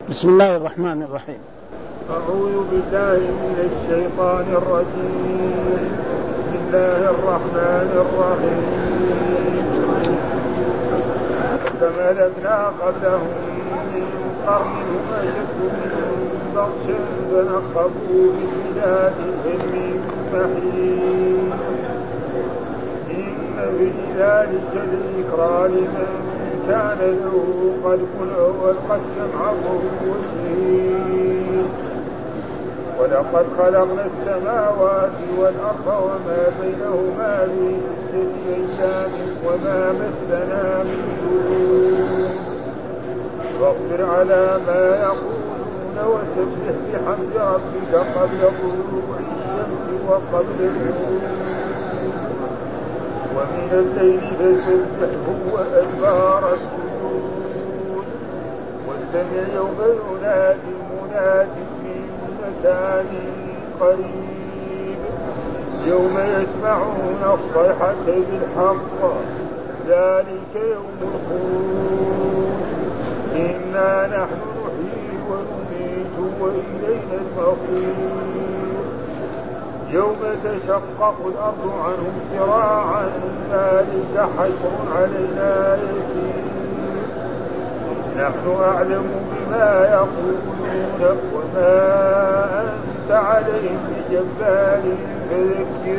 بسم الله الرحمن الرحيم. أعوذ بالله من الشيطان الرجيم. بسم الله الرحمن الرحيم. كم أهلكنا قبلهم من قرن أشد منهم بطشا فنقبوا في البلاد هل من محيص. إن في ذلك لذكرى لمن كان له قلب أو ألقى السمع وهو شهيد. ولقد خلقنا السماوات والأرض وما بينهما في 6 أيام وما مسنا من لغوب. فاصبر على ما يقولون وسبح بحمد ربك قبل طلوع الشمس وقبل الغروب ومن الليل فسبحه وأدبار السجود. واستمع يوم ينادي المناد من مكان قريب يوم يسمعون الصيحة بالحق ذلك يوم الخروج. إنا نحن نحيي ونميت وإلينا المصير. يوم تشقق الأرض عنهم سراعا ذلك حشر علينا يسير. نحن أعلم بما يقولون وما أنت عليهم بجبار فذكر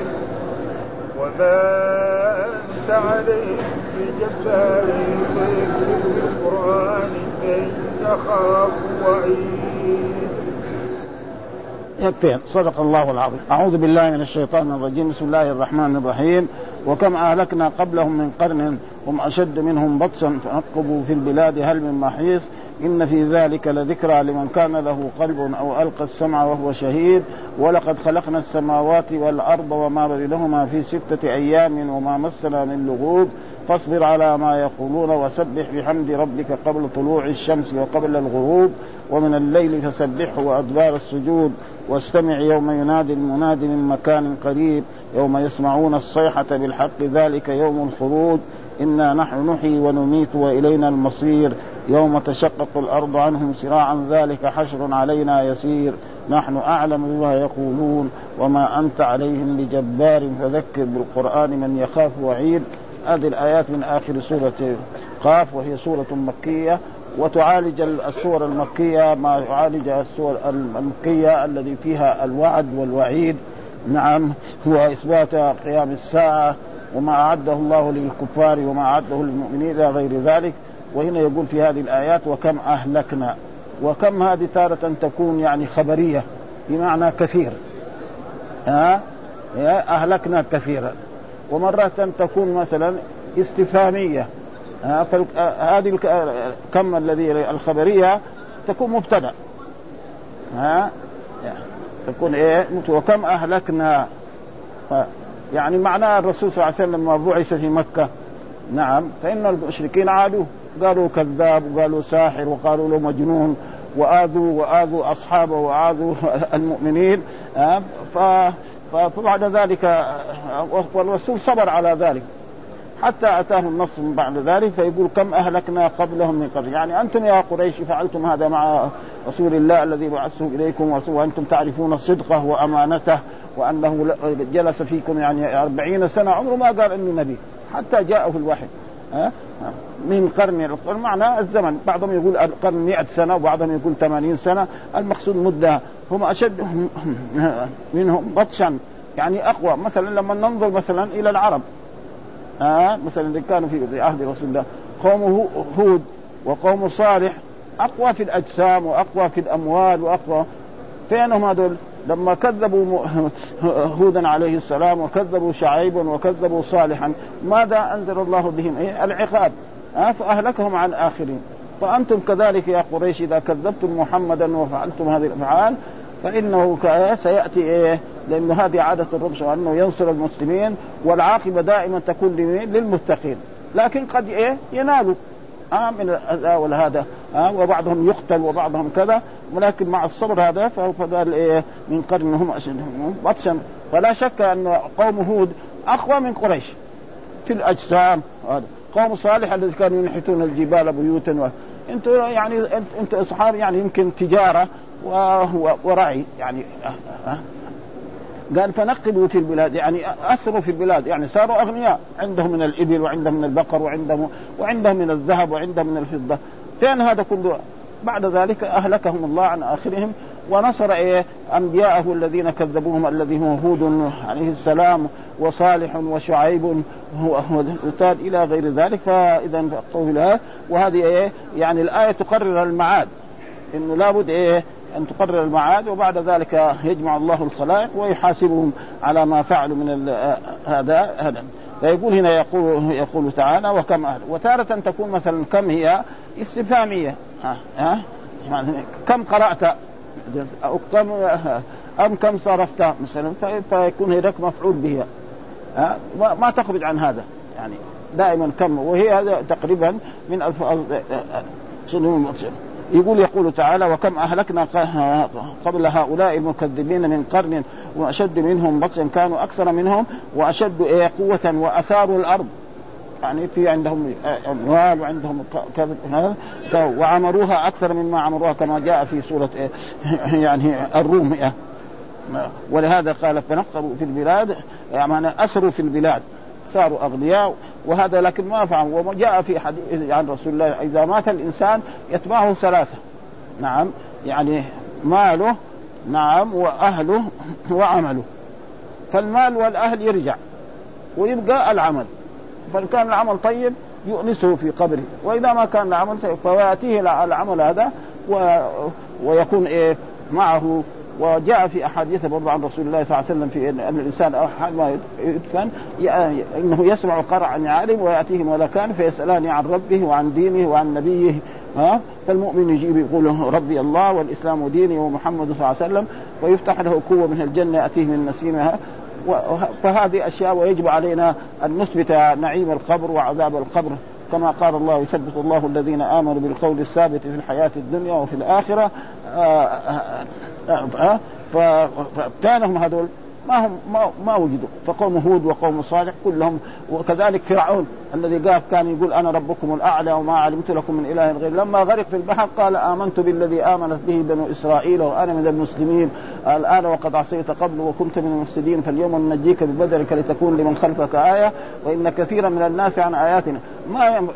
بالقرآن من يخاف وعيد. يكفي. صدق الله العظيم. أعوذ بالله من الشيطان الرجيم. بسم الله الرحمن الرحيم. وكم أهلكنا قبلهم من قرن هم أشد منهم بطشا فنقبوا في البلاد هل من محيص. إن في ذلك لذكرى لمن كان له قلب أو ألقى السمع وهو شهيد. ولقد خلقنا السماوات والأرض وما بينهما في 6 أيام وما مسنا من لغوب. فاصبر على ما يقولون وسبح بحمد ربك قبل طلوع الشمس وقبل الغروب ومن الليل فسبحه وأدبار السجود. واستمع يوم ينادي المناد من مكان قريب يوم يسمعون الصيحة بالحق ذلك يوم الخروج. إنا نحن نحيي ونميت وإلينا المصير. يوم تشقق الأرض عنهم سراعا ذلك حشر علينا يسير. نحن أعلم بما يقولون وما أنت عليهم بجبار فذكر بالقرآن من يخاف وعيد. هذه الآيات من آخر سورة قاف وهي سورة مكية وتعالج السور المكية ما يعالج السور المكية الذي فيها الوعد والوعيد. نعم هو إثبات قيام الساعة وما أعده الله للكفار وما أعده للمؤمنين إلى غير ذلك. وهنا يقول في هذه الآيات وكم أهلكنا. وكم هذه تارة تكون يعني خبرية بمعنى كثير أهلكنا كثيرا ومرة تكون مثلا استفهامية. هذه كم الذي الخبرية تكون مبتدأ تكون وكم أهلكنا يعني معناه الرسول صلى الله عليه وسلم لما بعث في مكة نعم فإن المشركين عادوا قالوا كذاب وقالوا ساحر وقالوا له مجنون وآذوا أصحابه وآذوا المؤمنين. فبعد ذلك والرسول صبر على ذلك حتى أتاه النصر بعد ذلك فيقول كم أهلكنا قبلهم من قرن. يعني أنتم يا قريش فعلتم هذا مع رسول الله الذي بعثه إليكم وأنتم تعرفون صدقه وأمانته وأنه جلس فيكم يعني 40 سنة عمره ما قال إنه نبي حتى جاءه الوحي. من قرن معنى الزمن. بعضهم يقول القرن 100 سنة وبعضهم يقول 80 سنة. المقصود مدة. هم أشد منهم بطشا يعني أقوى. مثلا لما ننظر مثلا إلى العرب مثلا اللي كانوا في عهد رسول الله قوم هود وقوم صالح أقوى في الأجسام وأقوى في الأموال وأقوى. فينهم هذول لما كذبوا هودا عليه السلام وكذبوا شعيبا وكذبوا صالحا ماذا أنزل الله بهم العقاب فأهلكهم عن آخرين. فأنتم كذلك يا قريش إذا كذبتم محمدا وفعلتم هذه الأفعال فإنه سيأتي لأن هذه عادة الرب وأنه ينصر المسلمين والعاقبة دائما تكون للمتقين. لكن قد ينالوا من الأذى والهذا وبعضهم يقتل وبعضهم كذا ولكن مع الصبر هذا فقال من قرن هم أشدهم بطشا. فلا شك أن قوم هود أقوى من قريش في الأجسام. قوم صالح الذي كانوا ينحتون الجبال بيوتا انتوا يعني انتوا اصحاب يعني يمكن تجاره ورعي يعني. قال فنقبوا في البلاد يعني اثروا في البلاد، يعني صاروا اغنياء، عندهم من الابل وعندهم من البقر وعندهم من الذهب وعندهم من الفضه. فين هذا كله؟ بعد ذلك اهلكهم الله عن اخرهم، ونصر انبياءه الذين كذبوهم، الذي هو هود عليه السلام وصالح وشعيب وتاد الى غير ذلك. فاذا قولها وهذه يعني الايه تقرر المعاد، انه لابد أن تقرر المعاد، وبعد ذلك يجمع الله الخلائق ويحاسبهم على ما فعلوا من هذا. فيقول هنا يقول تعالى وكم أهل. وتارة تكون مثلا كم هي استفهامية، يعني كم قرأت أو كم كم صرفت مثلا، فيكون هناك مفعول به، ما تخرج عن هذا يعني دائما كم، وهي هذا تقريبا من الفاظ يقول تعالى وكم أهلكنا قبل هؤلاء المكذبين من قرن وأشد منهم بطشا كانوا أكثر منهم وأشد قوة وأثاروا الأرض، يعني في عندهم أموال وعندهم وعمروها أكثر مما عمروها كما جاء في سورة يعني الروم. ولهذا قال فنقروا في البلاد يعني أسروا في البلاد، صاروا أغنياء وهذا، لكن ما فعل. وجاء في حديث عن رسول الله إذا مات الإنسان يتبعه ثلاثة، نعم، يعني ماله، نعم، وأهله وعمله. فالمال والأهل يرجع ويبقى العمل، فكان العمل طيب يؤنسه في قبره، وإذا ما كان العمل طيب فيأتيه العمل هذا ويكون معه. وجاء في أحاديث برضو عن رسول الله صلى الله عليه وسلم في أن الإنسان حال ما يدفن إنه يسمع قرع عن عالم ويأتيه ملكان فيسألان عن ربه وعن دينه وعن نبيه. فالمؤمن يجيب يقول ربي الله والإسلام ديني ومحمد صلى الله عليه وسلم، ويفتح له قوة من الجنة يأتيه من نسيمها. فهذه أشياء، ويجب علينا أن نثبت نعيم القبر وعذاب القبر كما قال الله يثبت الله الذين آمنوا بالقول الثابت في الحياة الدنيا وفي الآخرة. فكانهم هذول ما وجدوا، فقوم هود وقوم صالح كلهم، وكذلك فرعون الذي قال كان يقول أنا ربكم الأعلى وما علمت لكم من إله غير، لما غرق في البحر قال آمنت بالذي آمنت به بنو إسرائيل وأنا من المسلمين الآن وقد عصيت قبل وكنت من المفسدين فاليوم ننجيك ببدنك لتكون لمن خلفك آية وإن كثيرا من الناس عن آياتنا ما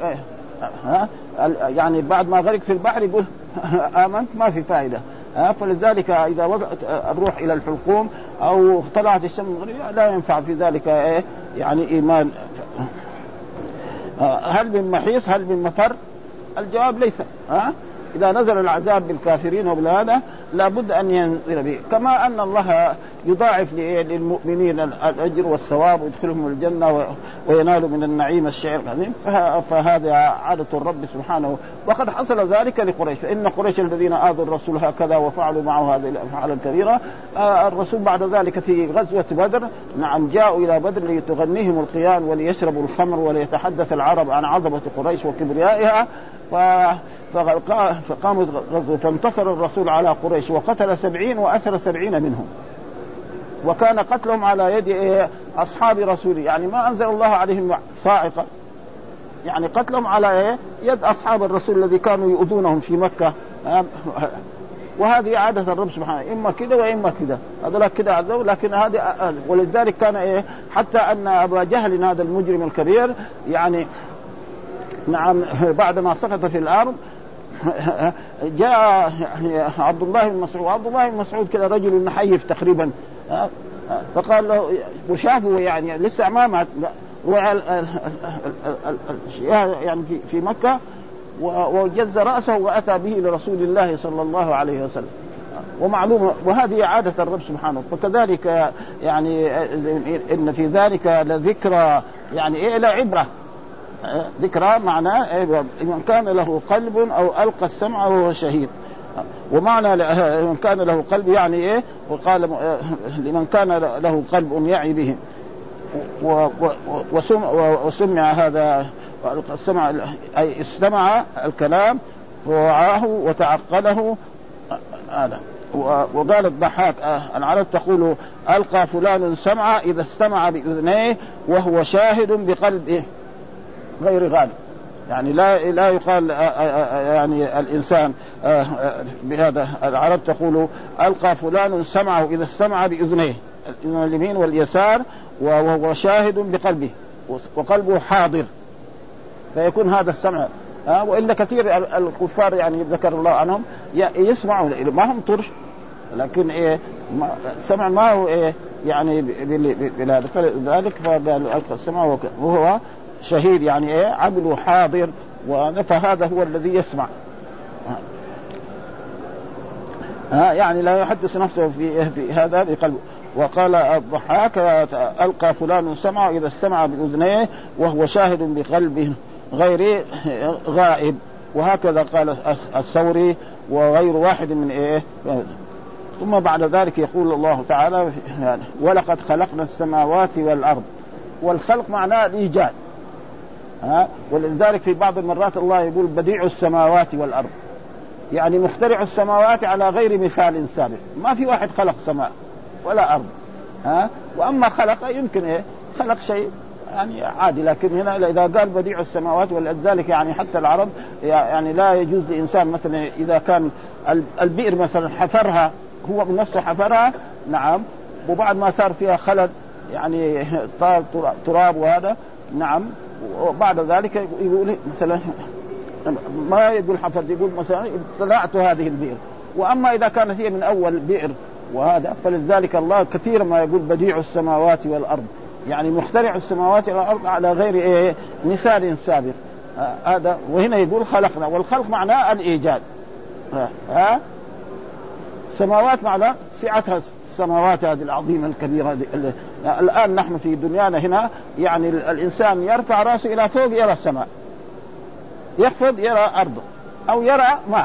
يعني بعد ما غرق في البحر يقول آمنت، ما في فائدة. فلذلك إذا وضعت الروح إلى الحلقوم أو طلعت الشمس لا ينفع في ذلك يعني إيمان. هل من محيص هل من مفر؟ الجواب ليس. إذا نزل العذاب بالكافرين وبالهذا لابد أن ينزل به، كما أن الله يضاعف للمؤمنين الأجر والثواب ويدخلهم الجنة وينالوا من النعيم الشعر العظيم. فهذا عادة الرب سبحانه، وقد حصل ذلك لقريش، فإن قريش الذين آذوا الرسول هكذا وفعلوا معه هذه الأفعال الكبيرة. الرسول بعد ذلك في غزوة بدر نعم جاءوا إلى بدر لتغنيهم القيان وليشربوا الخمر وليتحدث العرب عن عظمة قريش وكبريائها. فقامت غزوة فانتصر الرسول على قريش وقتل 70 وأسر 70 منهم، وكان قتلهم على يد أصحاب رسوله، يعني ما أنزل الله عليهم صاعقة، يعني قتلهم على يد أصحاب الرسول الذي كانوا يؤذونهم في مكة. وهذه عادة الرب سبحانه، إما كده وإما كده، هذا كده عذاب، لكن هذه ولذلك كان حتى أن أبا جهل هذا المجرم الكبير يعني نعم بعدما سقط في الأرض جاء عبد الله بن مسعود، وعبد الله بن مسعود كده رجل نحيف تقريبا، فقال له وشافه يعني لسه ما مات يعني في مكة، وجز رأسه وأتى به لرسول الله صلى الله عليه وسلم. ومعلومة وهذه عادة الرب سبحانه. وكذلك يعني إن في ذلك لذكرى يعني لا عبرة، ذكرى معناه من كان له قلب أو ألقى السمع وهو شهيد. ومعنى من كان له قلب يعني وقال لمن كان له قلب يعي به وسمع هذا وألقى السمع أي استمع الكلام ووعاه وتعقله هذا. وقال الضحاك العرب تقول ألقى فلان سمع إذا استمع بأذنيه وهو شاهد بقلبه غير غالب، يعني لا يقال يعني الإنسان بهذا. العرب تقول ألقى فلان سمعه إذا استمع بأذنيه، الأذن اليمين واليسار، وهو شاهد بقلبه وقلبه حاضر، فيكون هذا السمع. وإلا كثير الكفار يعني ذكر الله عنهم يسمعوا ما هم طرش، لكن السمع ما هو يعني بهذا. فلذلك فقال ألقى السمع وهو شهيد، يعني عبد حاضر، فهذا هو الذي يسمع. يعني لا يحدث نفسه في هذا بقلبه. وقال الضحاك ألقى فلان سمعه إذا استمع بأذنيه وهو شاهد بقلبه غير غائب. وهكذا قال الثوري وغير واحد من ثم بعد ذلك يقول الله تعالى ولقد خلقنا السماوات والأرض. والخلق معناه الإيجاد، ولذلك في بعض المرات الله يقول بديع السماوات والأرض، يعني مخترع السماوات على غير مثال سابق. ما في واحد خلق سماء ولا أرض، وأما خلق يمكن خلق شيء يعني عادي، لكن هنا إذا قال بديع السماوات، ولذلك يعني حتى العرب يعني لا يجوز لإنسان مثلا إذا كان البئر مثلا حفرها هو بنفسه حفرها، نعم، وبعد ما صار فيها خلد يعني تراب وهذا، نعم، وبعد ذلك يقول مثلا ما يقول حفر، يقول مثلا طلعت هذه البئر. وأما إذا كانت هي من أول بئر وهذا، فلذلك الله كثيرا ما يقول بديع السماوات والأرض، يعني مخترع السماوات والأرض على غير مثال سابق. هذا وهنا يقول خلقنا، والخلق معناه الإيجاد. السماوات معناه سعتها السماوات هذه العظيمة الكبيرة. الآن نحن في دنيانا هنا يعني الإنسان يرفع رأسه إلى فوق يرى السماء، يخفض يرى أرضه، أو يرى ماء،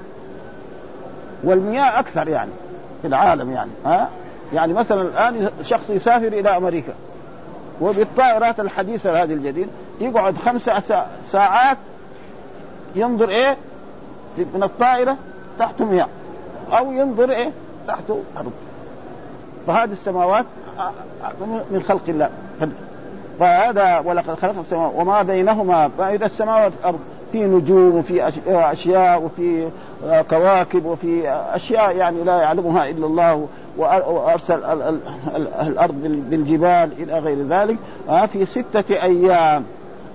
والمياه أكثر يعني في العالم يعني. يعني مثلا الآن شخص يسافر إلى أمريكا وبالطائرات الحديثة هذه الجديد يقعد 5 ساعات ينظر من الطائرة تحت مياه، أو ينظر تحت أرض. فهذه السماوات من خلق الله. فهذا ولقد خلق السماوات وما بينهما، فإذا السماوات والأرض في نجوم وفي أشياء وفي كواكب وفي أشياء يعني لا يعلمها إلا الله، وأرسل الأرض بالجبال إلى غير ذلك في 6 أيام.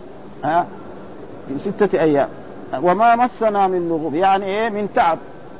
في 6 أيام وما مسنا من لغوب، يعني من تعب.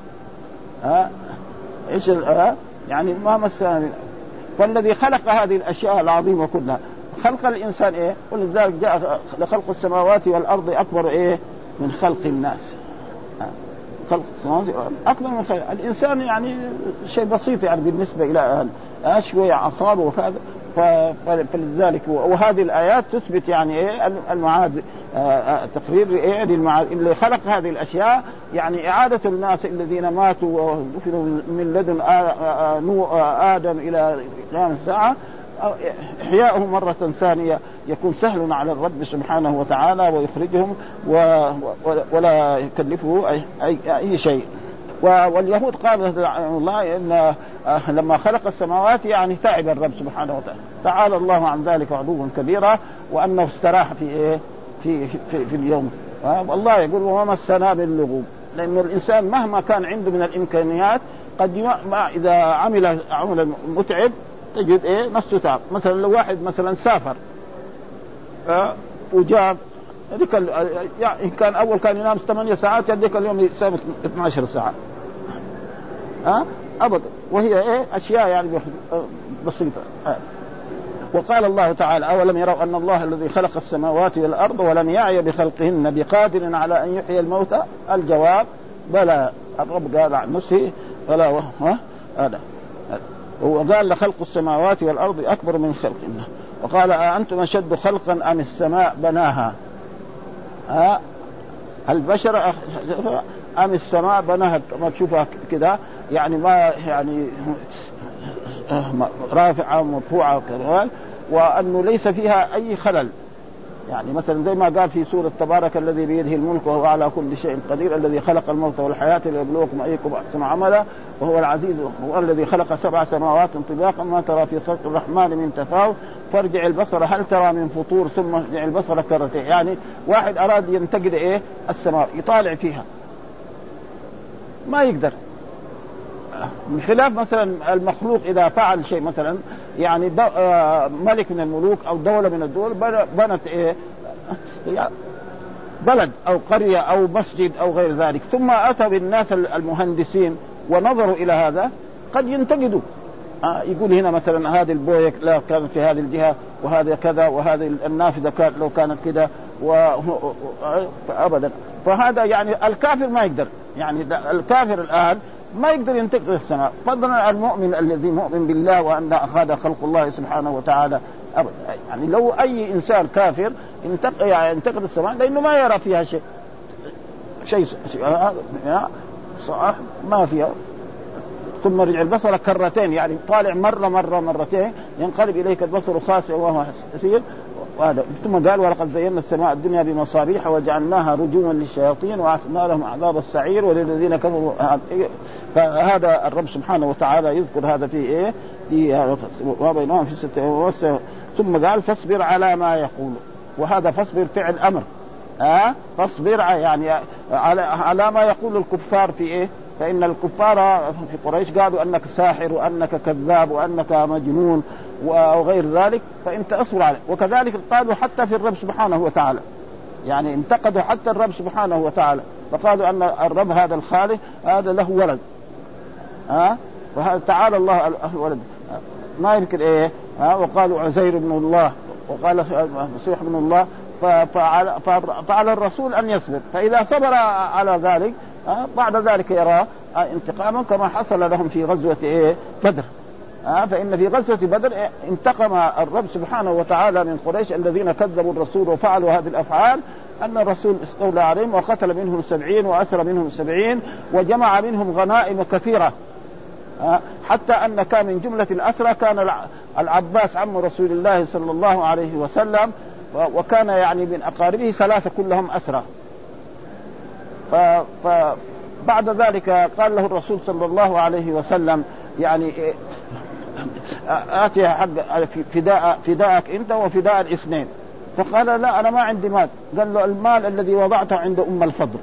إيش يعني ما مسنا من. فالذي خلق هذه الأشياء العظيمة كلها خلق الإنسان ولذلك جاء لخلق السماوات والأرض أكبر من خلق الناس. خلق السماوات أكبر من خلق الإنسان، يعني شيء بسيط يعني بالنسبة إلى شوية أعصاب وكذا. فلذلك وهذه الآيات تثبت يعني المعاد، تقرير للمعاد اللي خلق هذه الأشياء، يعني إعادة الناس الذين ماتوا ودفنوا من لدن آدم إلى قيام الساعة، إحياؤهم مرة ثانية يكون سهل على الرب سبحانه وتعالى ويخرجهم ولا يكلفه أي شيء. واليهود قالوا الله إن لما خلق السماوات يعني تعب الرب سبحانه وتعالى، تعالى الله عن ذلك علوا كبيرا، وأنه استراح في اليوم. والله يقول وما مسنا باللغوب، لأن الإنسان مهما كان عنده من الإمكانيات قد إذا عمل متعب تجد نص تعب. مثلا لو واحد مثلا سافر وجاب هذيك يعني كان أول كان ينام 8 ساعات، هذيك اليوم يسام 12 ساعة أبدا، وهي أشياء يعني بسيطة. وقال الله تعالى أولم يروا أن الله الذي خلق السماوات والأرض ولم يعي بخلقهن بقادر على أن يحيي الموتى؟ الجواب بلى. الرب قال عن نفسه بلى. هذا هو قال لخلق السماوات والأرض أكبر من خلقهن. وقال أأنتم أشد خلقا أم السماء بناها؟ البشر أم السماء بناها؟ كما تشوفها كده يعني ما يعني رافعة مرفوعة، وأنه ليس فيها أي خلل، يعني مثلا زي ما قال في سورة تبارك الذي بيده الملك وهو على كل شيء قدير الذي خلق الموت والحياة ليبلوكم أيكم أحسن عملا وهو العزيز هو الذي خلق 7 سماوات طباقا ما ترى في خلق الرحمن من تفاوت فارجع البصر هل ترى من فطور ثم ارجع البصر كرتين. يعني واحد أراد ينتقد السماء يطالع فيها ما يقدر، بخلاف مثلا المخلوق إذا فعل شيء مثلا يعني ملك من الملوك أو دولة من الدول بنت بلد أو قرية أو مسجد أو غير ذلك ثم أتى بالناس المهندسين ونظروا إلى هذا قد ينتقدوا يقول هنا مثلا هذه البوية لا كانت في هذه الجهة وهذا كذا وهذه النافذة لو كانت كذا أبدا. فهذا يعني الكافر ما يقدر، يعني الكافر الآن ما يقدر ينتقد السماء، فضلا المؤمن الذي مؤمن بالله وأن هذا خلق الله سبحانه وتعالى أبدا. يعني لو أي إنسان كافر ينتقد السماء لأنه ما يرى فيها شيء صح ما فيها. ثم رجع البصر كرتين يعني طالع مرة مرتين ينقلب إليك البصر خاسئ وهو حسير. ثم قال ولقد زينا السماء الدنيا بمصابيح وجعلناها رجوما للشياطين وأعتدنا لهم عذاب السعير وللذين كفروا. فهذا الرب سبحانه وتعالى يذكر هذا في وبينهم في 6 ثم قال فاصبر على ما يقول، وهذا فاصبر فعل أمر فاصبر يعني على ما يقول الكفار في فإن الكفار في قريش قالوا أنك ساحر وأنك كذاب وأنك مجنون وغير ذلك، فأنت أصبر عليه. وكذلك قالوا حتى في الرب سبحانه وتعالى، يعني انتقدوا حتى الرب سبحانه وتعالى فقالوا أن الرب هذا الخالق هذا له ولد وهذا تعالى الله الولد ما يمكن وقالوا عزير ابن الله وقال مسيح ابن الله. فعلى الرسول أن يصبر، فإذا صبر على ذلك بعد ذلك يرى انتقاما كما حصل لهم في غزوة بدر. فإن في غزوة بدر انتقم الرب سبحانه وتعالى من قريش الذين كذبوا الرسول وفعلوا هذه الأفعال، أن الرسول استولى عليهم وقتل منهم 70 وأسر منهم 70 وجمع منهم غنائم كثيرة، حتى أن كان من جملة الأسرى كان العباس عم رسول الله صلى الله عليه وسلم، وكان يعني من أقاربه 3 كلهم أسرى. فبعد ذلك قال له الرسول صلى الله عليه وسلم يعني آتي حق فداءك أنت وفداء الاثنين. فقال لا أنا ما عندي مال. قال له المال الذي وضعته عند أم الفضل.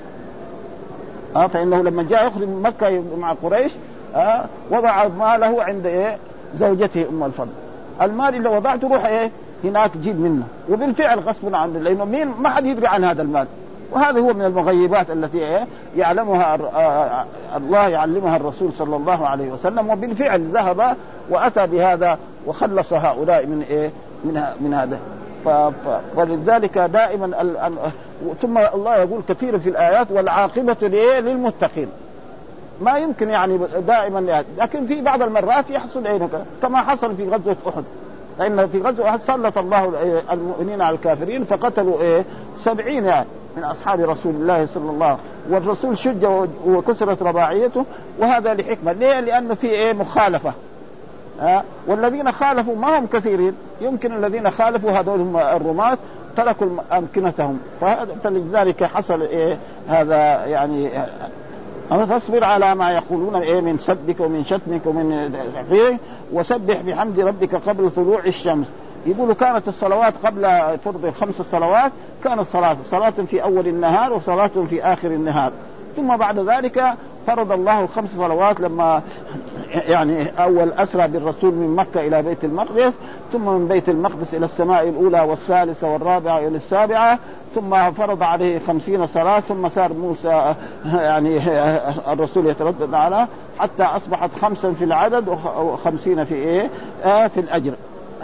فإنه لما جاء يخرج من مكة مع قريش وضع ماله عند زوجته أم الفضل. المال اللي وضعته روح هناك جيب منه. وبالفعل غصب عنه لأنه ما حد يدري عن هذا المال، وهذا هو من المغيبات التي يعلمها الله يعلمها الرسول صلى الله عليه وسلم. وبالفعل ذهب وأتى بهذا وخلص هؤلاء من هذا. فلذلك دائما ثم الله يقول كثير في الآيات والعاقبة للمتقين. ما يمكن يعني دائما، لكن في بعض المرات يحصل كما حصل في غزوة أحد. فإن في غزوة أحد سلط الله المؤمنين على الكافرين فقتلوا 70 يعني من أصحاب رسول الله صلى الله عليه وسلم، والرسول شج وكسرت رباعيته، وهذا لحكمة. ليه؟ لأنه في مخالفة. والذين خالفوا ما هم كثيرين، يمكن الذين خالفوا هذول هم الرماة تركوا أمكنتهم، فلذلك حصل هذا يعني. فاصبر على ما يقولون من سبك ومن شتمك ومن غيره وسبح بحمد ربك قبل طلوع الشمس. يقولوا كانت الصلوات قبل فرض 5 صلوات كانت صلاة في أول النهار وصلاة في آخر النهار، ثم بعد ذلك فرض الله 5 صلوات لما يعني أول أسرى بالرسول من مكة إلى بيت المقدس، ثم من بيت المقدس إلى السماء الأولى والثالثة والرابعة إلى السابعة، ثم فرض عليه 50 صلاة، ثم صار موسى يعني الرسول يتردد على حتى أصبحت 5 في العدد و50 في في الأجر.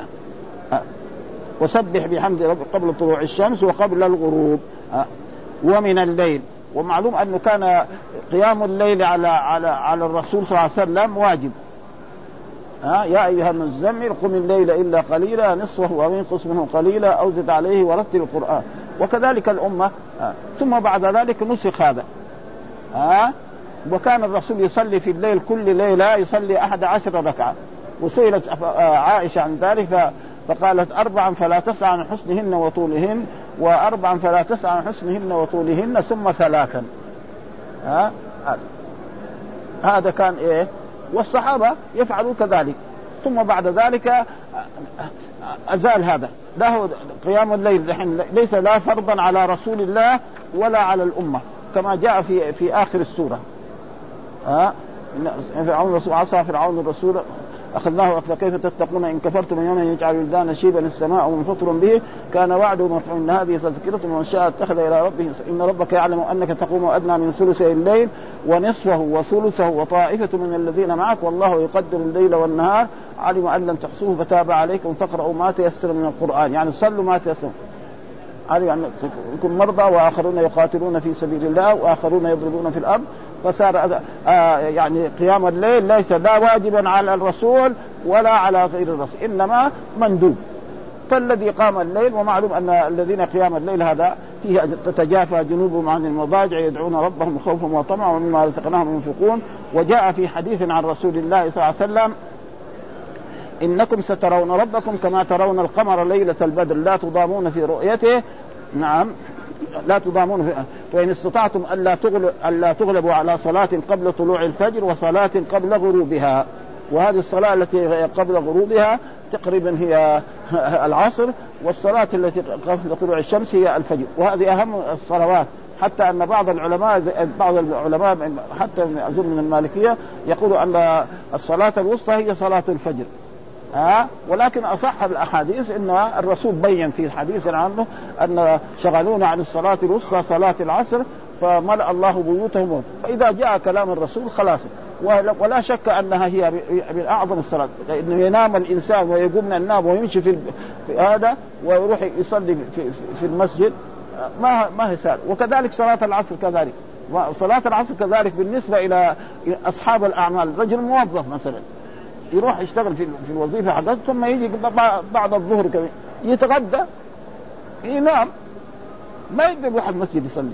وسبح بحمد ربك قبل طلوع الشمس وقبل الغروب ومن الليل. ومعلوم أنه كان قيام الليل على الرسول صلى الله عليه وسلم واجب. يا أيها المزمل قم الليل إلا قليلا نصفه أو انقص منه قليلا أو زد عليه ورتل القرآن. وكذلك الأمة. ثم بعد ذلك نسخ هذا. وكان الرسول يصلي في الليل كل ليلة يصلي 11 ركعة. وسئلت عائشة عن ذلك فقالت 4 فلا تسعى عن حسنهن وطولهن، و4 فلا تسعى عن حسنهن وطولهن، ثم 3. هذا كان إيه، والصحابة يفعلوا كذلك. ثم بعد ذلك أزال هذا، له قيام الليل ليس لا فرضا على رسول الله ولا على الأمة، كما جاء في آخر السورة. فرعون الرسول عصى فرعون الرسول أخذناه فكيف تتقون إن كفرتم يوما يجعل الولدان شيبا السماء منفطر به كان وعده مفعول. إن هذه تذكرة ومن شاء اتخذ إلى ربه. إن ربك يعلم أنك تقوم أدنى من ثلثي الليل ونصفه وثلثه وطائفة من الذين معك والله يقدر الليل والنهار علم أن لم تحصوه فتاب عليكم فاقرؤوا ما تيسر من القرآن، يعني صلوا ما تيسر. علم أنكم مرضى وآخرون يقاتلون في سبيل الله وآخرون يضربون في الأرض، فصار يعني قيام الليل ليس لا واجبا على الرسول ولا على غير الرسول، إنما مندوب. فالذي قام الليل، ومعلوم أن الذين قيام الليل هذا فيه تتجافى جنوبهم عن المضاجع يدعون ربهم خوفا وطمعا ومما رزقناهم ينفقون. وجاء في حديث عن رسول الله صلى الله عليه وسلم إنكم سترون ربكم كما ترون القمر ليلة البدر لا تضامون في رؤيته. نعم لا تضامون وإن استطعتم ألا تغلبوا على صلاة قبل طلوع الفجر وصلاة قبل غروبها. وهذه الصلاة التي قبل غروبها تقريبا هي العصر، والصلاة التي قبل طلوع الشمس هي الفجر، وهذه أهم الصلوات. حتى أن بعض العلماء حتى أظن من المالكية يقولوا أن الصلاة الوسطى هي صلاة الفجر. ولكن أصح الأحاديث أن الرسول بين في حديث عنه أن شغلونا عن الصلاة الوسطى صلاة العصر فملأ الله بيوتهم. فإذا جاء كلام الرسول خلاص، ولا شك أنها هي من أعظم الصلاة، لأنه ينام الإنسان ويقوم من النوم ويمشي في هذا ويروح يصلي في المسجد ما هي سهل. وكذلك صلاة العصر كذلك، صلاة العصر كذلك بالنسبة إلى أصحاب الأعمال. رجل موظف مثلا يروح يشتغل في الوظيفة حقته ثم يجي بعد الظهر كمان يتغدى ينام، ما يقدر يروح المسجد يصلي.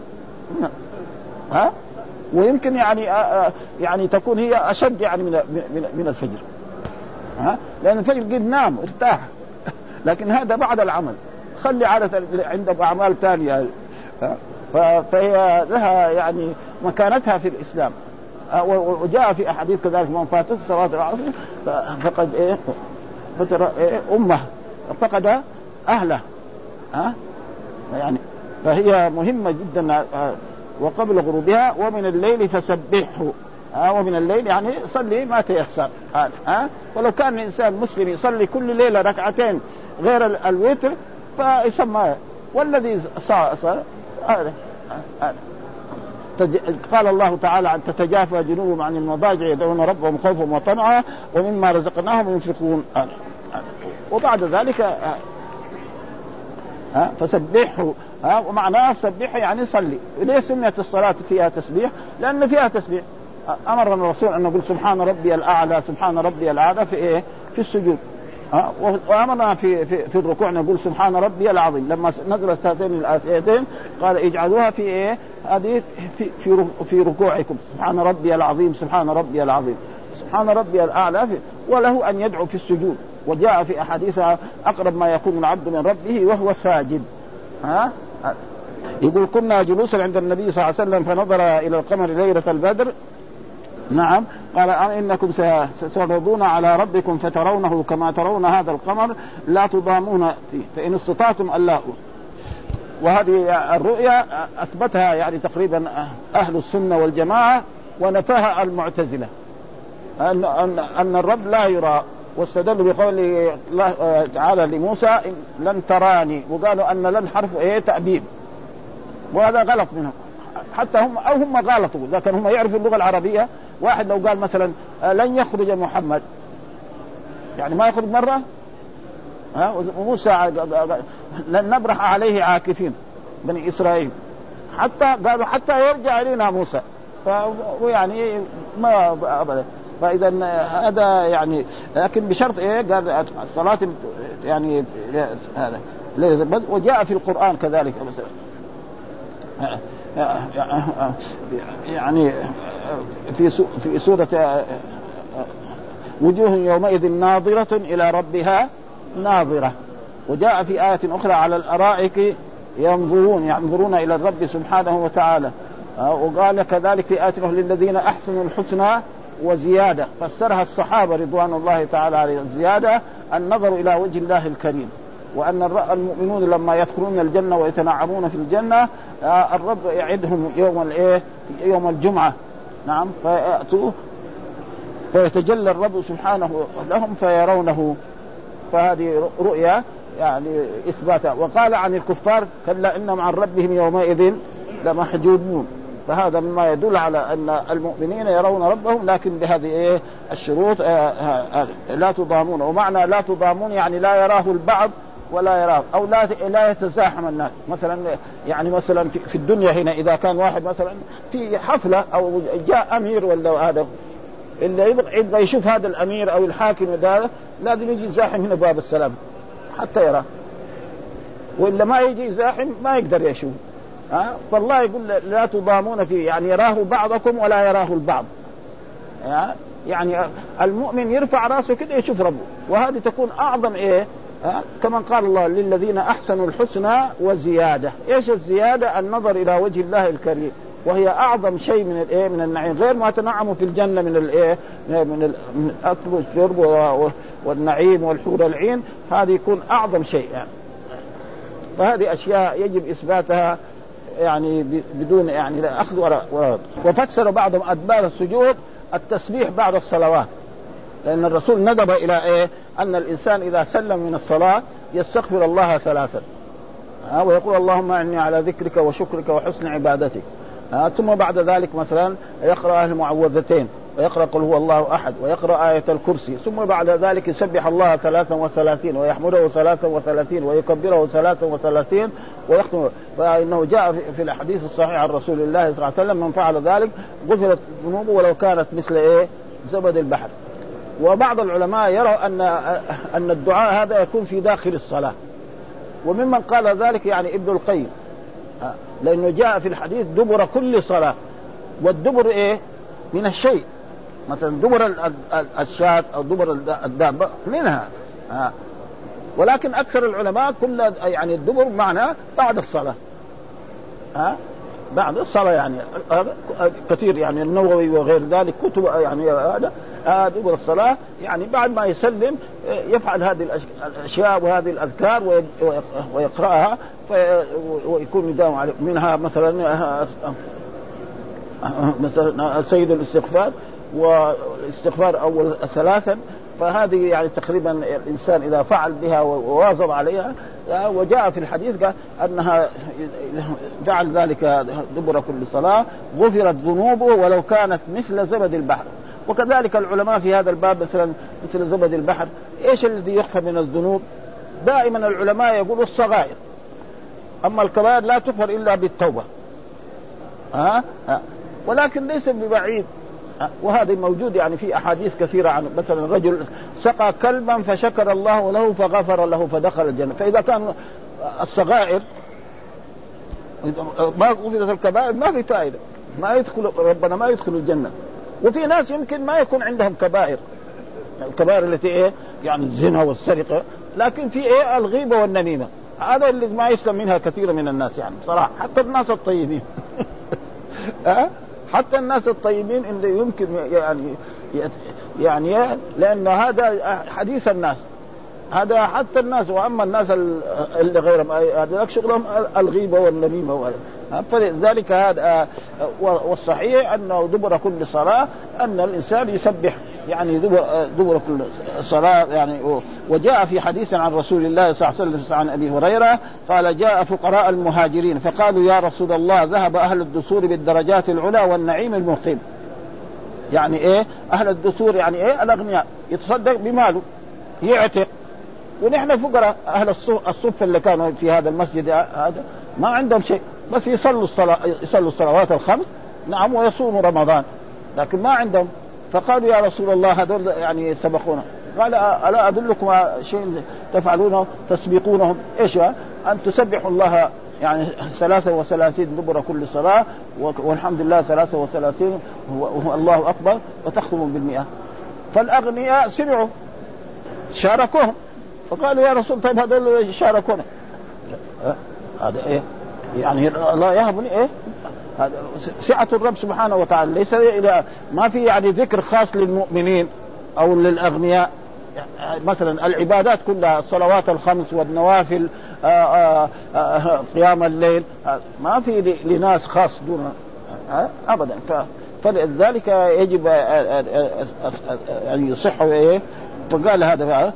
ويمكن يعني تكون هي أشد يعني من الفجر، لأن الفجر قد نام ارتاح، لكن هذا بعد العمل. خلي عادة عندك أعمال ثانية، فهي لها يعني مكانتها في الإسلام. وجاء في أحاديث كذلك من فاتت صلاة العصر فقد فترى أمه فقد أهله. يعني فهي مهمة جدا. وقبل غروبها ومن الليل فسبحه. ومن الليل يعني صلي ما تيسر. ولو كان الإنسان مسلم يصلي كل ليلة ركعتين غير الوتر فيسمى. والذي صار قال الله تعالى أن تتجافى جنوبهم عن المضاجع يدعون ربهم خوفا وطمعا ومما رزقناهم ينفقون. وبعد ذلك فسبحه. ومعناه سبحه يعني صلي. ليه سميت الصلاة فيها تسبيح؟ لأن فيها تسبيح. أمرنا الرسول أن نقول سبحان ربي الأعلى سبحان ربي الأعلى في إيه؟ في السجود. وأمرنا في الركوع نقول سبحان ربي العظيم. لما نزلت هاتين الآيتين قال اجعلوها في إيه؟ هذه في ركوعكم سبحان ربي العظيم سبحان ربي العظيم سبحان ربي الأعلى. وله أن يدعو في السجود. وجاء في أحاديث أقرب ما يكون العبد من ربه وهو ساجد. يقول كنا جلوسا عند النبي صلى الله عليه وسلم فنظر إلى القمر ليلة البدر. نعم قال إنكم ستعرضون على ربكم فترونه كما ترون هذا القمر لا تضامون فيه فإن استطعتم ألا. وهذه الرؤيا أثبتها يعني تقريبا أهل السنة والجماعة ونفاها المعتزلة أن الرب لا يرى. واستدلوا بقول الله تعالى لموسى لن تراني، وقالوا أن لن حرف تأبيب، وهذا غلط منهم. حتى هم غلطوا، لكن هم يعرفوا اللغة العربية. واحد لو قال مثلا لن يخرج محمد يعني ما يخرج مرة. وموسى لن نبرح عليه عاكفين بني إسرائيل قالوا حتى يرجع إلينا موسى. ويعني ما أبدا. فإذا هذا يعني لكن بشرط قال الصلاة يعني هذا. وجاء في القرآن كذلك مثلا يعني في سورة وجوه يومئذ ناظرة إلى ربها ناظرة. وجاء في آية أخرى على الأرائك ينظرون إلى الرب سبحانه وتعالى. وقال كذلك في آية للذين أحسنوا الحسنى وزيادة، فسرها الصحابة رضوان الله تعالى عليهم. الزيادة النظر إلى وجه الله الكريم، وأن المؤمنون لما يدخلون الجنة ويتنعمون في الجنة الرب يعدهم يوم الجمعة، نعم، فيأتوا فيتجلى الرب سبحانه لهم فيرونه. فهذه رؤيا يعني إثباتها. وقال عن الكفار كلا إنهم عن ربهم يومئذ لمحجوبون. فهذا مما يدل على أن المؤمنين يرون ربهم، لكن بهذه الشروط لا تضامون. ومعنى لا تضامون يعني لا يراه البعض ولا يراه، أو لا يتزاحم الناس. مثلا يعني مثلا في الدنيا هنا إذا كان واحد مثلا في حفلة أو جاء أمير ولا هذا، اللي يبغى يشوف هذا الأمير أو الحاكم هذا لازم يجي يزاحم هنا باب السلام حتى يراه، وإلا ما يجي يزاحم ما يقدر يشوف. فالله يقول لا تضامون فيه، يعني يراه بعضكم ولا يراه البعض. يعني المؤمن يرفع راسه كده يشوف ربه، وهذه تكون أعظم كما قال الله للذين أحسنوا الحسنى وزيادة. إيش الزيادة؟ النظر إلى وجه الله الكريم، وهي أعظم شيء من النعيم، غير ما تنعموا في الجنة من من الأكل والشرب والنعيم والحور العين. هذه يكون أعظم شيء يعني. فهذه أشياء يجب إثباتها يعني بدون يعني لا أخذ ولا. وفسر بعضهم أدبار السجود التسبيح بعد الصلوات، لأن الرسول ندب إلى أن الإنسان إذا سلم من الصلاة يستغفر الله 3 ويقول اللهم أعني على ذكرك وشكرك وحسن عبادتك. ثم بعد ذلك مثلا يقرأ المعوذتين ويقرأ قل هو الله أحد ويقرأ آية الكرسي، ثم بعد ذلك يسبح الله 33 ويحمده 33 ويكبره 33 ويختم. فإنه جاء في الحديث الصحيح عن رسول الله صلى الله عليه وسلم من فعل ذلك غفرت ذنوبه ولو كانت مثل زبد البحر. وبعض العلماء يروا أن الدعاء هذا يكون في داخل الصلاة، وممن قال ذلك يعني ابن القيم، لأنه جاء في الحديث دبر كل صلاة. والدبر من الشيء، مثلا دبر الشاة أو دبر الدابة منها، ولكن أكثر العلماء كل يعني الدبر معنى بعد الصلاة، بعد الصلاة يعني كثير يعني النووي وغير ذلك كتب يعني هذا دبر الصلاة يعني بعد ما يسلم يفعل هذه الأشياء وهذه الأذكار ويقرأها ويكون يداوم عليه. منها مثلا سيد الاستغفار والاستغفار أول 3، فهذه يعني تقريبا الإنسان إذا فعل بها وواظب عليها. وجاء في الحديث أنها جعل ذلك دبر كل صلاة غفرت ذنوبه ولو كانت مثل زبد البحر. وكذلك العلماء في هذا الباب مثل زبد البحر. إيش الذي يخفى من الذنوب؟ دائما العلماء يقولوا الصغائر، أما الكبائر لا تغفر إلا بالتوبة. ولكن ليس ببعيد، وهذا موجود يعني في أحاديث كثيرة عن مثلا رجل سقى كلبا فشكر الله له فغفر له فدخل الجنة. فإذا كان الصغائر ما غفرت الكبائر ما في فائدة، ما يدخل ربنا ما يدخل الجنة. وفي ناس يمكن ما يكون عندهم كبائر، الكبائر التي يعني الزنا والسرقة، لكن في الغيبة والنميمة، هذا اللي ما يسلم منها كثير من الناس يعني صراحة، حتى الناس الطيبين حتى الناس الطيبين اللي يمكن يعني لأن هذا حديث الناس، هذا حتى الناس. وأما الناس اللي غيرهم هذا شغلهم الغيبة والنميمة. فلذلك هذا والصحيح أنه دبر كل صلاة أن الإنسان يسبح يعني دبر كل صلاة يعني. وجاء في حديث عن رسول الله صلى الله عليه وسلم عن أبي هريرة قال جاء فقراء المهاجرين فقالوا يا رسول الله ذهب أهل الدثور بالدرجات العلى والنعيم المقيم. يعني أهل الدثور يعني الأغنياء يتصدق بماله يعتق، ونحن فقراء أهل الصف اللي كانوا في هذا المسجد هذا ما عندهم شيء، بس يصلوا الصلوات الخمس، نعم، ويصوموا رمضان، لكن ما عندهم. فقالوا يا رسول الله هذول يعني سبقونا. قال ألا أدلكم شيء تفعلونه تسبقونهم؟ إيش؟ أن تسبحوا الله يعني 33 دبر كل صلاة والحمد لله 33 والله أكبر وتختموا بالمئة. فالأغنياء سمعوا شاركوهم فقالوا يا رسول طيب هذول شاركونا. هذا إيه يعني الله يهبني إيه سعة الرب سبحانه وتعالى، ليس ما في يعني ذكر خاص للمؤمنين أو للأغنياء. مثلا العبادات كلها الصلوات الخمس والنوافل قيام الليل ما في لناس خاص دون أبدا. فلذلك يجب أن يصحوا إيه. فقال هذا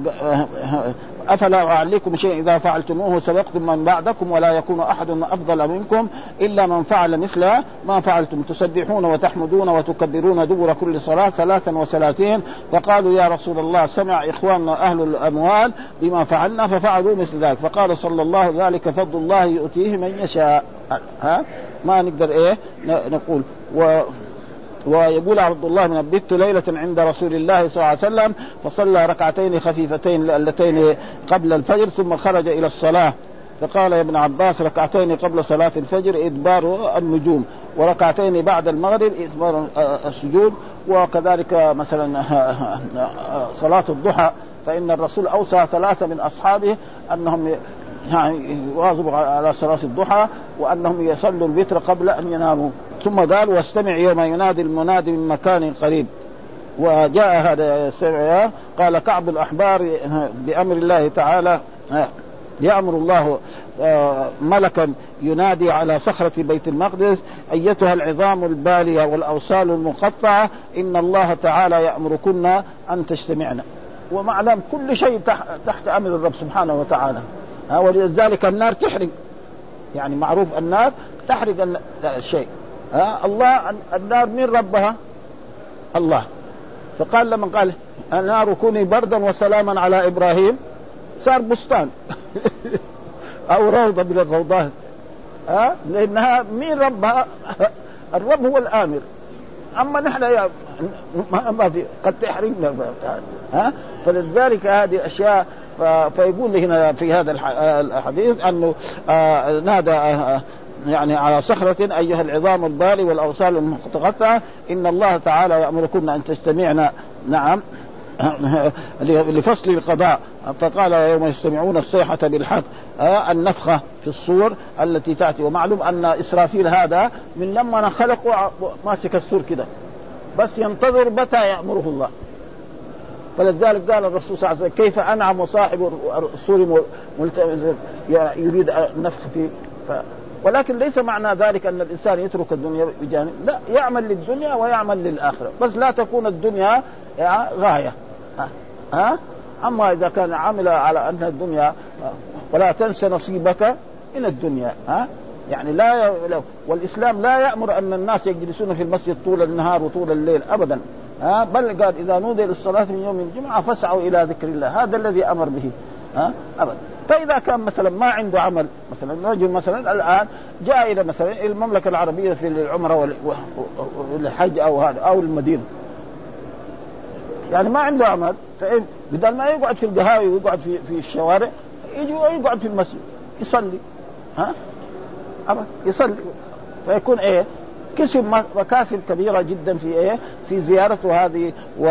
أفلا أعلمكم شيء إذا فعلتموه سبقتم من بعدكم ولا يكون أحد أفضل منكم إلا من فعل مثل ما فعلتم تسبحون وتحمدون وتكبرون دبر كل صلاة 33. فقالوا يا رسول الله سمع إخواننا أهل الأموال بما فعلنا ففعلوا مثل ذلك. فقال صلى الله عليه وسلم ذلك فضل الله يؤتيه من يشاء. ما نقدر إيه نقول. ويقول عبد الله بن بت ليلة عند رسول الله صلى الله عليه وسلم فصلى ركعتين خفيفتين اللتين قبل الفجر ثم خرج إلى الصلاة. فقال يا ابن عباس ركعتين قبل صلاة الفجر إدبار النجوم وركعتين بعد المغرب إدبار السجود. وكذلك مثلا صلاة الضحى فإن الرسول أوصى 3 من أصحابه أنهم يواظبوا على صلاة الضحى وأنهم يصلوا الوتر قبل أن يناموا. ثم قال واستمع يوم ينادي المنادي من مكان قريب. وجاء هذا السمع قال كعب الأحبار بأمر الله تعالى يأمر الله ملكا ينادي على صخرة بيت المقدس أيتها العظام البالية والأوصال المقطعة إن الله تعالى يأمركن أن تجتمعن. ومعلم كل شيء تحت أمر الرب سبحانه وتعالى. ولذلك النار تحرق، يعني معروف النار تحرق الشيء. الله النار من ربها الله. فقال لمن قال النار كوني بردا وسلاما على إبراهيم صار بستان أو روضة من الروضات. لأنها من ربها الرب هو الآمر. أما نحن ما في قد تحرمنا. فلذلك هذه الأشياء. فيقول هنا في هذا الحديث أنه نادى يعني على صخرة أيها العظام البالي والأوصال المتقطعة إن الله تعالى يأمركم أن تجتمعنا نعم لفصل القضاء. فقال يوم يستمعون الصيحة بالحق النفخة في الصور التي تأتي. ومعلوم أن إسرافيل هذا من لما خلق ماسك السور كده بس ينتظر متى يأمره الله. فلذلك قال الرسول صلى الله عليه وسلم كيف أنعم وصاحب السور يريد النفخ فيه. ولكن ليس معنى ذلك أن الإنسان يترك الدنيا بجانب، لا يعمل للدنيا ويعمل للآخرة بس لا تكون الدنيا غاية. أما إذا كان عمل على أن الدنيا ولا تنسى نصيبك من الدنيا يعني لا والإسلام لا يأمر أن الناس يجلسون في المسجد طول النهار وطول الليل أبدا. بل قال إذا نودي للصلاة من يوم الجمعة فاسعوا إلى ذكر الله. هذا الذي أمر به أبدا. فإذا كان مثلا ما عنده عمل مثلا رجل مثلا الآن جاء إلى مثلا المملكة العربية في العمرة والحج أو هذا أو المدينة يعني ما عنده عمل بدل ما يقعد في القهاوي ويقعد في الشوارع يجي ويقعد في المسجد يصلي يصلي. فيكون كسب مكاسب كبيرة جدا في زيارته هذه.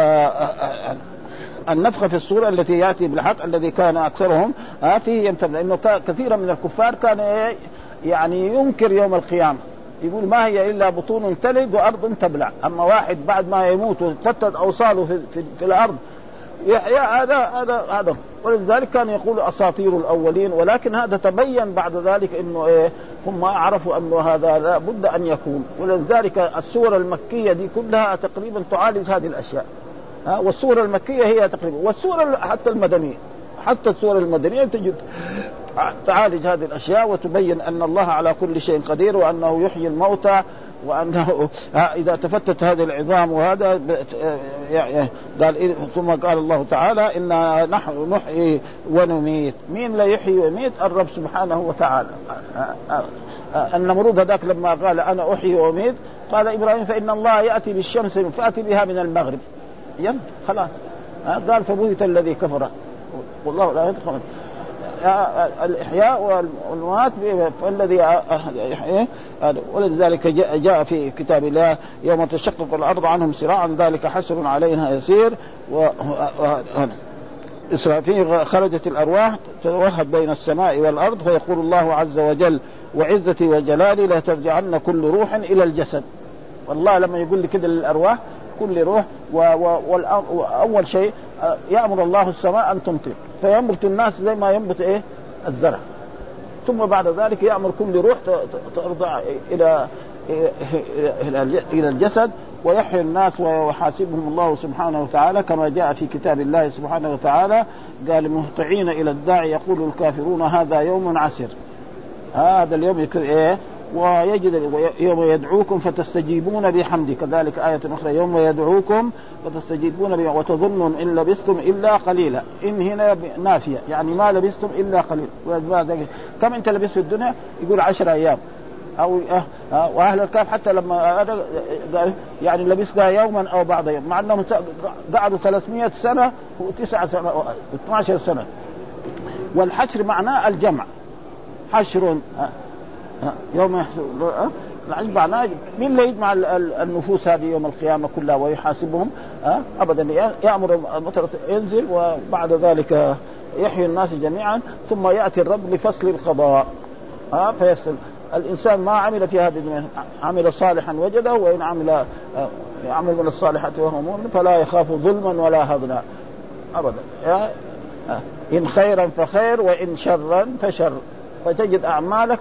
والنفخة في الصورة التي يأتي بالحق الذي كان أكثرهم فيه يمتنع. لأنه كثيرا من الكفار كان يعني ينكر يوم القيامة يقول ما هي إلا بطون تلد وأرض تبلع. أما واحد بعد ما يموت وتفتت أوصاله في الأرض يحيى هذا. ولذلك كان يقول أساطير الأولين. ولكن هذا تبين بعد ذلك إنه هم عرفوا أنه هذا لا بد أن يكون. ولذلك السورة المكية دي كلها تقريبا تعالج هذه الأشياء. والسورة المكية هي تقريبا والسورة حتى المدنية حتى السورة المدنية تجد تعالج هذه الأشياء وتبين أن الله على كل شيء قدير وأنه يحيي الموتى وأنه إذا تفتت هذه العظام. وهذا قال ثم قال الله تعالى إن نحن نحيي ونميت. مين لا يحيي ويميت؟ الرب سبحانه وتعالى. النمرود هذاك لما قال أنا أحيي وأميت قال إبراهيم فإن الله يأتي بالشمس فأتي بها من المغرب خلاص. قال فبهت الذي كفر والله لا يدخل الإحياء والموات الذي يحيي. ولذلك جاء في كتاب الله يوم تشقق الأرض عنهم سراعا ذلك حسر علينا يسير. إسرافيل خرجت الأرواح تتوهب بين السماء والأرض، فيقول الله عز وجل وعزتي وجلالي لا ترجعن كل روح إلى الجسد. والله لما يقول لي كده للأرواح كل روح، وأول شيء يأمر الله السماء أن تمطر فينبت الناس زي ما ينبت الزرع، ثم بعد ذلك يأمر كل روح ترضع إلى الجسد ويحيي الناس ويحاسبهم الله سبحانه وتعالى، كما جاء في كتاب الله سبحانه وتعالى قال مهطعين إلى الداعي يقول الكافرون هذا يوم عسر. هذا اليوم ويجد يوم يدعوكم فتستجيبون بحمده، كذلك آية أخرى يوم يدعوكم فتستجيبون به وتظنون إن لبثتم إلا قليلا. إن هنا نافية يعني ما لبثتم إلا قليل. كم أنت لبثت في الدنيا؟ يقول 10 أيام أو وأهل الكهف حتى لما يعني لبثنا يوما أو بعض يوم، مع أنهم قعدوا 300 سنة و9 سنة 12 سنة. والحشر معناه الجمع، حشر يوم معناه مين اللي يجمع النفوس هذه يوم القيامة كلها ويحاسبهم؟ أبدا، يأمر مطر ينزل وبعد ذلك يحيي الناس جميعا، ثم يأتي الرب لفصل القضاء فيسأل الإنسان ما عمل في هذه الدنيا، عمل صالحا وجده، وإن يعمل من الصالحات وهو مؤمن فلا يخاف ظلما ولا هضنا أبدا. إن خيرا فخير وإن شرا فشر، فتجد أعمالك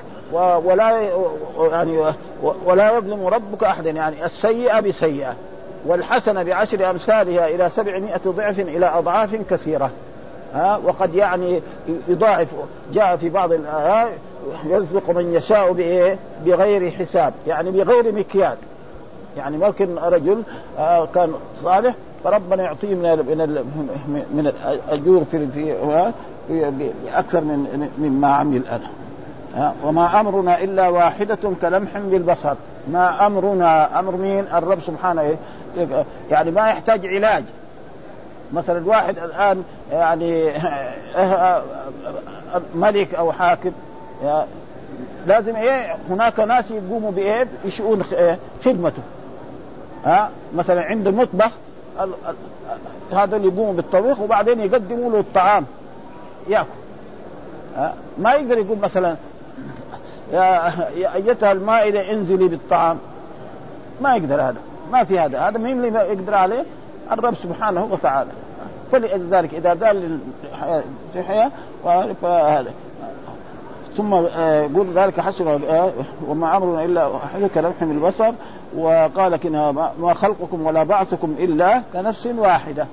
ولا يظلم ربك أحدا، يعني السيئة بسيئة والحسنة ب10 أمثالها إلى 700 ضعف إلى أضعاف كثيرة. وقد يعني يضاعف، جاء في بعض الآيات يرزق من يشاء بغير حساب، يعني بغير مكيال. يعني ممكن رجل كان صالح فربنا يعطيه من الأجور في أكثر مما عمل أنا. وما أمرنا إلا واحدة كلمح بالبصر. ما أمرنا، أمر مين؟ الرب سبحانه. يعني ما يحتاج علاج. مثلا الواحد الآن يعني ملك أو حاكم لازم هناك ناس يقوموا بشؤون خدمته. مثلا عنده مطبخ، هذا اللي يقوموا بالطبيخ وبعدين يقدموا له الطعام يأكل. ما يقدر يقول مثلا يا أيتها المائدة انزلي بالطعام، ما يقدر. هذا ما في هذا مين اللي يقدر عليه؟ الرب سبحانه وتعالى. فلذلك إذا قال الحياة فهذا ثم يقول ذلك حسن وما أمرنا إلا واحدة كلمح بالبصر. وقال كنا ما خلقكم ولا بعثكم إلا كنفس واحدة.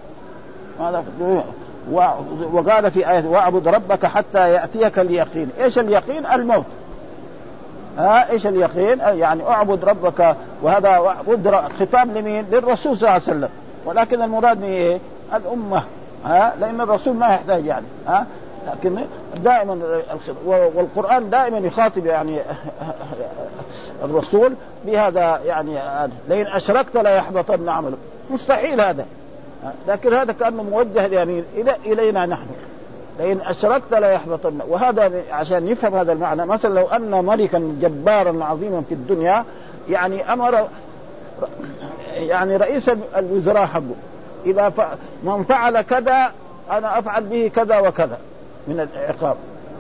وقال في آية واعبد ربك حتى يأتيك اليقين. إيش اليقين؟ الموت. إيش اليقين؟ يعني اعبد ربك، وهذا خطاب لمين؟ للرسول صلى الله عليه وسلم، ولكن المراد من الأمة، لأن الرسول ما يحتاج يعني. لكن دائما والقرآن دائما يخاطب يعني الرسول بهذا، يعني لئن أشركت لا يحبطن عملك. مستحيل هذا، لكن هذا كأنه موجه يعني إلينا نحن، لئن أشركت لا يحبطن. وهذا عشان نفهم هذا المعنى. مثلا لو أن ملكا جبارا عظيما في الدنيا يعني أمر يعني رئيس الوزراء حقه إذا من فعل كذا أنا أفعل به كذا وكذا من العقاب.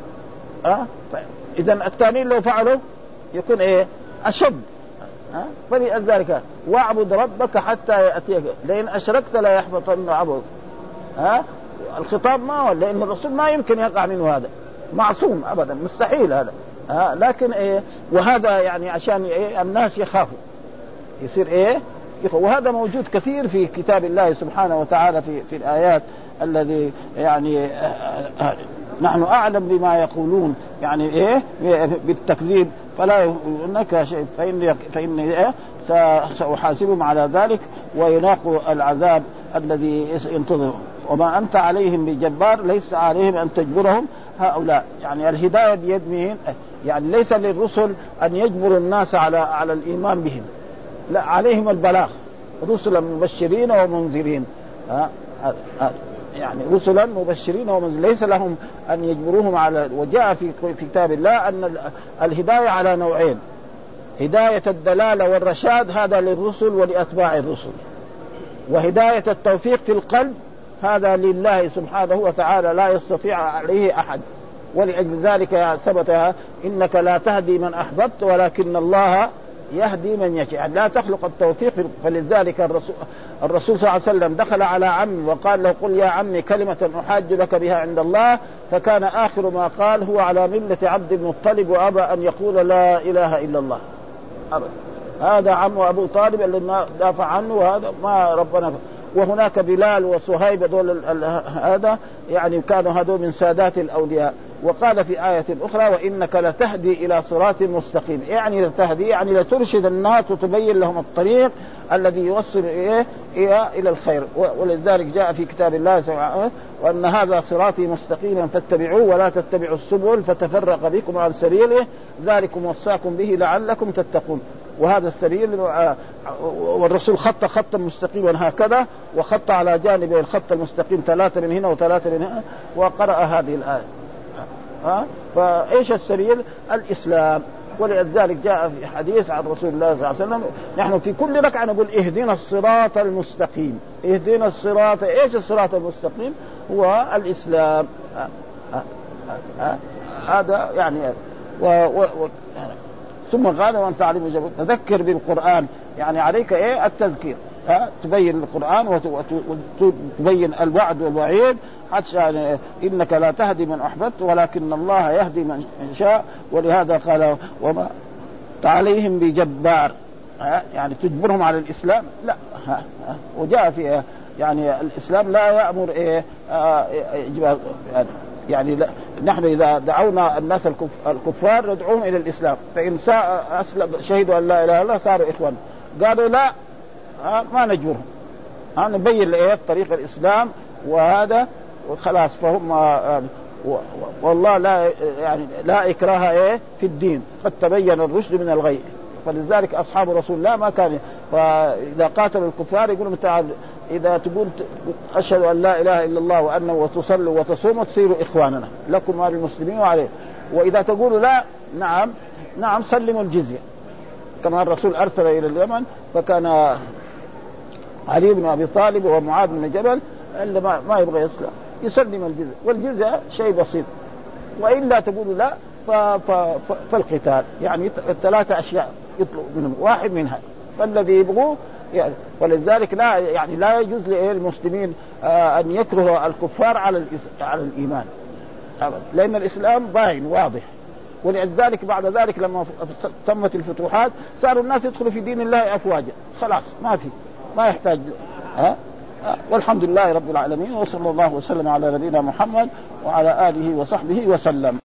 إذن الثاني لو فعلوا يكون أشد. فلذلك واعبد ربك حتى يأتيك لئن أشركت لا يحبطن عملك. الخطاب ما هو، لأن الرسول ما يمكن يقع منه هذا، معصوم أبدا، مستحيل هذا. لكن وهذا يعني عشان الناس يخافوا يصير وهذا موجود كثير في كتاب الله سبحانه وتعالى في الآيات الذي يعني نحن أعلم بما يقولون يعني بالتكذيب فلا يهنك شيء فإني سأحاسبهم على ذلك ويلاقوا العذاب الذي ينتظر. وما أنت عليهم بجبار، ليس عليهم أن تجبرهم هؤلاء. يعني الهداية بيد مين؟ يعني ليس للرسل أن يجبروا الناس على الإيمان بهم، لا، عليهم البلاغ، رسلا مبشرين ومنذرين. يعني رسلا مبشرين ومنذرين، ليس لهم أن يجبروهم على. وجاء في كتاب الله أن الهداية على نوعين: هداية الدلالة والرشاد هذا للرسل ولأتباع الرسل، وهداية التوفيق في القلب هذا لله سبحانه وتعالى لا يستطيع عليه أحد. ولأجل ذلك ثبت إنك لا تهدي من أحببت ولكن الله يهدي من يشاء، لا تخلق التوفيق. فلذلك الرسول صلى الله عليه وسلم دخل على عمه وقال له قل يا عمي كلمة أحاج لك بها عند الله، فكان آخر ما قال هو على ملة عبد المطلب وأبى أن يقول لا إله إلا الله أبدا. هذا عمه أبو طالب اللي دافع عنه، وهذا ما ربنا. وهناك بلال وصهيب دول هذا يعني كانوا هذول من سادات الأولياء. وقال في آية أخرى وإنك لتهدي إلى صراط مستقيم، يعني لتهدي يعني لترشد الناس وتبين لهم الطريق الذي يوصل إلى الخير. ولذلك جاء في كتاب الله سبحانه وأن هذا صراطي مستقيما فاتبعوه ولا تتبعوا السبل فتفرق بكم عن سبيله ذلكم وصاكم به لعلكم تتقون. وهذا السبيل، والرسول خط خطا مستقيما هكذا، وخط على جانبي الخط المستقيم 3 من هنا و3 من هنا، وقرأ هذه الآية. فإيش السبيل؟ الإسلام. ولذلك جاء في حديث عن رسول الله صلى الله عليه وسلم نحن في كل ركعة نقول اهدنا الصراط المستقيم، اهدنا الصراط. إيش الصراط المستقيم؟ هو الإسلام. هذا يعني ثم قال وأن تعلم جبل تذكر بالقرآن، يعني عليك التذكير، تبين القرآن وتبين الوعد والوعيد، حتى إنك لا تهدي من أحببت ولكن الله يهدي من شاء. ولهذا قال وما عليهم بجبار، يعني تجبرهم على الإسلام لا. وجاء في يعني الإسلام لا يأمر يعني لا. نحن إذا دعونا الناس الكفار ندعوهم إلى الإسلام، فإن شهدوا أن لا إله إلا الله صاروا إخوان. قالوا لا ما نجبرهم، نبين طريق الإسلام وهذا وخلاص. فهم والله لا يعني لا إكراه في الدين قد تبين الرشد من الغي. فلذلك أصحاب رسول الله ما كان، فإذا قاتلوا الكفار يقولوا تعال إذا تقول أشهد أن لا إله إلا الله وأنه وتصلوا وتصوموا تصيروا إخواننا لكم وللمسلمين وعليه. وإذا تقولوا لا نعم سلموا الجزية. كما الرسول أرسل إلى اليمن فكان علي بن أبي طالب ومعاذ بن جبل اللي ما يبغى يسلم الجزية، والجزية شيء بسيط. وإلا تقولوا لا فالقتال، يعني 3 أشياء يطلب منهم واحد منها فالذي يبغوه يعني. ولذلك لا يجوز للمسلمين أن يكرهوا الكفار على الإيمان، لأن الإسلام باين واضح. ولذلك بعد ذلك لما تمت الفتوحات صاروا الناس يدخلوا في دين الله أفواجا، خلاص ما يحتاج. والحمد لله رب العالمين، وصلى الله وسلم على نبينا محمد وعلى آله وصحبه وسلم.